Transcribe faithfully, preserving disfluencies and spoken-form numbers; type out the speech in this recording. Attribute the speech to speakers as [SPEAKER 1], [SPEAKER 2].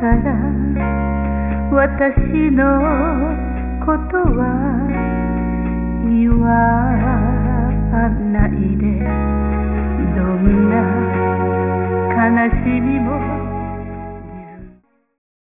[SPEAKER 1] から私のことは言わないで、どんな悲しみも